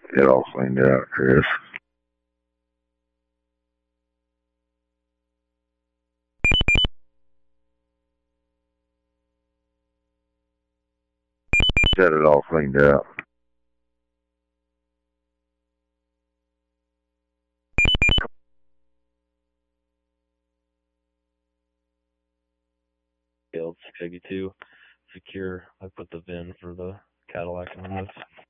Get all cleaned out, Chris. Get it all cleaned out. Field 682. Secure. I put the VIN for the Cadillac on this.